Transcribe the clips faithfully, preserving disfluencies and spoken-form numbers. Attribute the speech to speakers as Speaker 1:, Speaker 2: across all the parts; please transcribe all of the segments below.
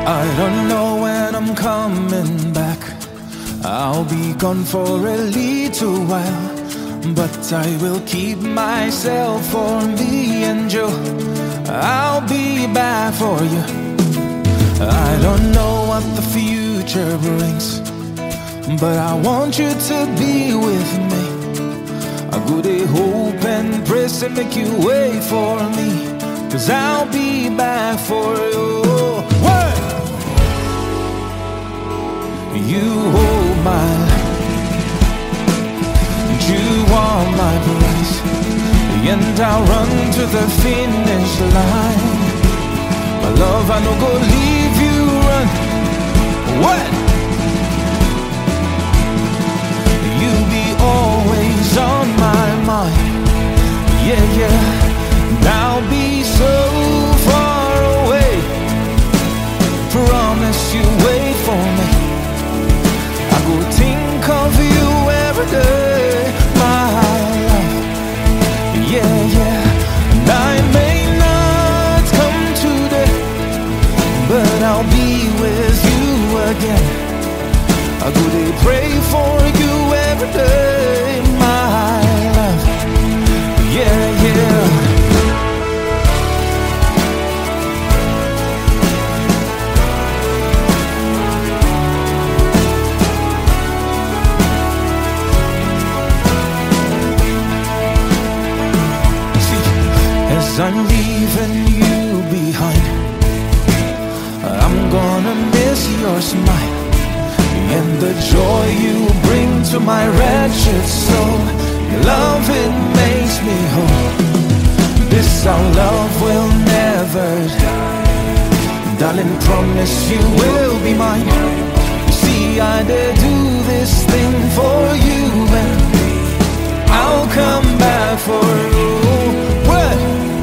Speaker 1: I don't know when I'm coming back. I'll be gone for a little while, but I will keep myself for me and you. I'll be back for you. I don't know what the future brings, but I want you to be with me. I go to hope and pray to make you wait for me, 'cause I'll be back for you. What? You hold my life, you are my prize, and I'll run to the finish line. My love, I no go leave you run. What? You be always on my mind. Yeah, yeah. And I'll be so far away. Promise you wait for me. I go think of you every day, my love. Yeah, yeah. And I may not come today, but I'll be with you again. I go to pray for you every day, my love. Yeah, yeah. See, as I'm leaving you behind, I'm gonna miss your smile and the joy you bring to my wretched soul. Your love, it makes me whole. This our love will never die. Darling, promise you will be mine. You see, I did do this thing for you, and I'll come back for you. What?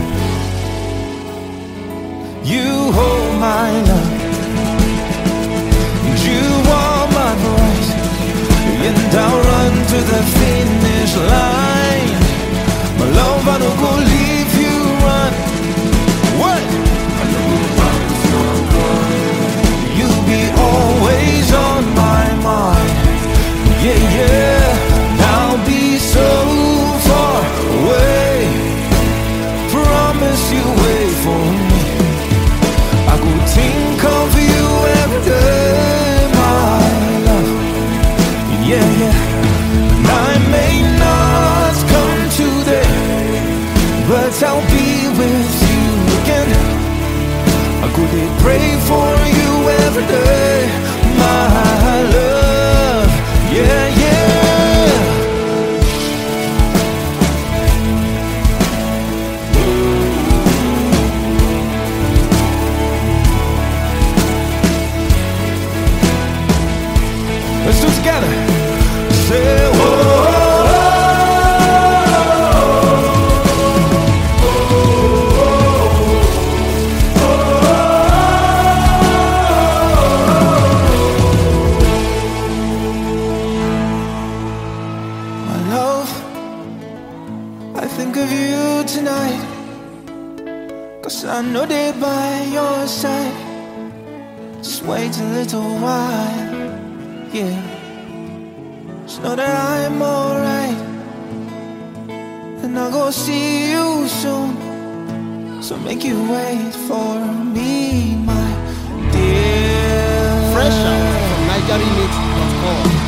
Speaker 1: You hold my love, you are my voice, and I'll run to the finish line. My love, I don't go leave you run. What? You'll be always on my mind. Yeah, yeah. And I'll be so far away. Promise you wait for me. I go think of you every day, my love. Yeah, yeah. And I may not come today, but I'll be with you again. I go to pray for you every day, my love. Yeah, yeah. Let's do it together. Say, whoa. My love, I think of you tonight, 'cause I know they're by your side. Just wait a little while. Yeah, just know that I'm alright, and I'll go see you soon. So make you wait for me, my dear.
Speaker 2: Fresh out from niger remix dot com.